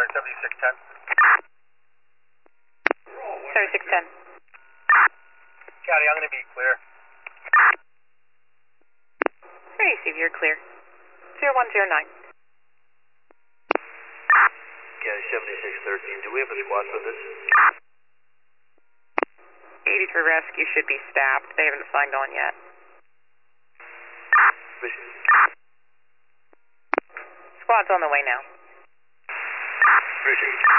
Connor 7610. 7610. Scotty, I'm going to be clear. Hey, Steve, you're clear. 0109. County 7613. Do we have a squad for this? 83 Rescue should be staffed. They haven't signed on yet. Mission. Squad's on the way now. Appreciate it.